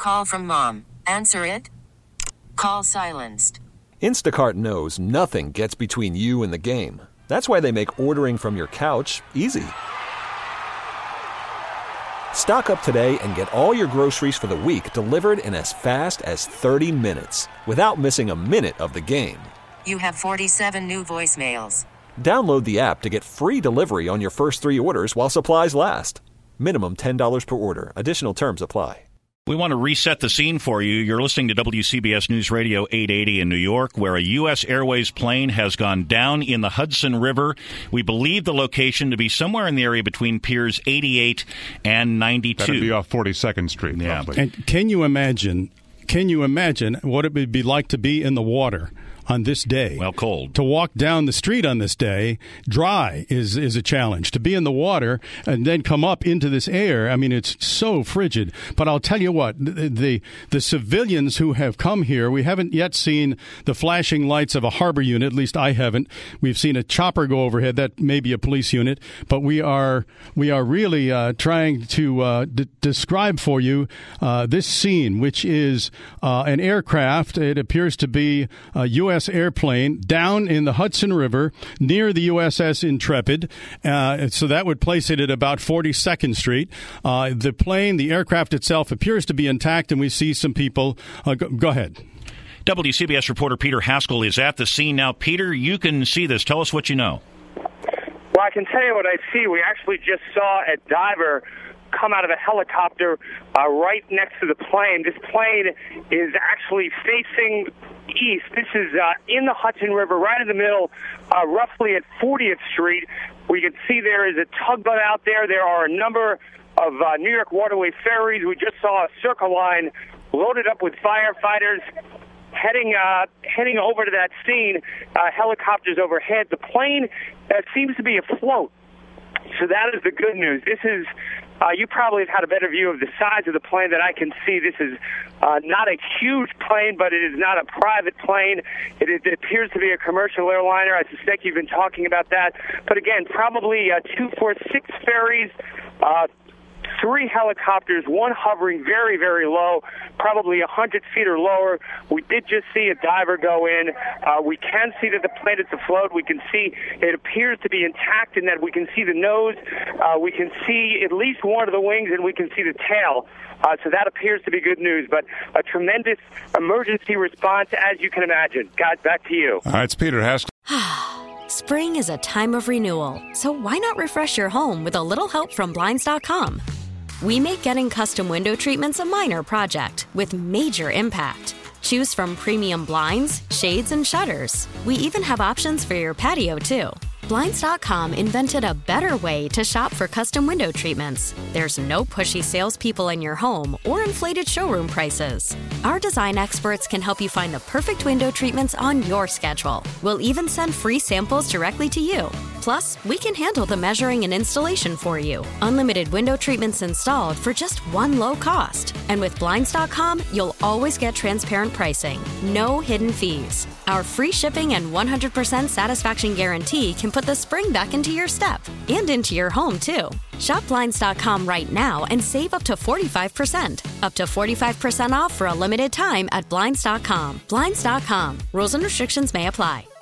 call from mom. Answer it. Call silenced. Instacart knows nothing gets between you and the game. That's why they make ordering from your couch easy. Stock up today and get all your groceries for the week delivered in as fast as 30 minutes without missing a minute of the game. You have 47 new voicemails. Download the app to get free delivery on your first 3 orders while supplies last. Minimum $10 per order. Additional terms apply. We want to reset the scene for you. You're listening to WCBS News Radio 880 in New York, where a U.S. Airways plane has gone down in the Hudson River. We believe the location to be somewhere in the area between Piers 88 and 92. That'd be off 42nd Street, yeah. Probably. And can you imagine what it would be like to be in the water on this day? Well, cold. To walk down the street on this day, dry, is a challenge. To be in the water and then come up into this air, I mean, it's so frigid. But I'll tell you what, the civilians who have come here, we haven't yet seen the flashing lights of a harbor unit, at least I haven't. We've seen a chopper go overhead, that may be a police unit. But we are really trying to describe for you this scene, which is an aircraft. It appears to be a U.S. airplane down in the Hudson River near the USS Intrepid. So that would place it at about 42nd Street. The aircraft itself appears to be intact, and we see some people. Go ahead. WCBS reporter Peter Haskell is at the scene now. Peter, you can see this. Tell us what you know. Well, I can tell you what I see. We actually just saw a diver come out of a helicopter right next to the plane. This plane is actually facing east. This is in the Hudson River, right in the middle, roughly at 40th Street. We can see there is a tugboat out there. There are a number of New York Waterway ferries. We just saw a Circle Line loaded up with firefighters heading over to that scene, helicopters overhead. The plane seems to be afloat. So that is the good news. This is, you probably have had a better view of the size of the plane than I can see. This is not a huge plane, but it is not a private plane. It appears to be a commercial airliner. I suspect you've been talking about that. But again, probably 246 ferries, 3 helicopters, one hovering very, very low, probably 100 feet or lower. We did just see a diver go in. We can see that the plane is afloat. We can see it appears to be intact in that we can see the nose. We can see at least one of the wings, and we can see the tail. So that appears to be good news, but a tremendous emergency response, as you can imagine. Guys, back to you. All right, it's Peter Haskell. Spring is a time of renewal, so why not refresh your home with a little help from Blinds.com? We make getting custom window treatments a minor project with major impact. Choose from premium blinds, shades, and shutters. We even have options for your patio, too. Blinds.com invented a better way to shop for custom window treatments. There's no pushy salespeople in your home or inflated showroom prices. Our design experts can help you find the perfect window treatments on your schedule. We'll even send free samples directly to you. Plus, we can handle the measuring and installation for you. Unlimited window treatments installed for just one low cost. And with Blinds.com, you'll always get transparent pricing. No hidden fees. Our free shipping and 100% satisfaction guarantee can put the spring back into your step and into your home, too. Shop Blinds.com right now and save up to 45%. Up to 45% off for a limited time at Blinds.com. Blinds.com. Rules and restrictions may apply.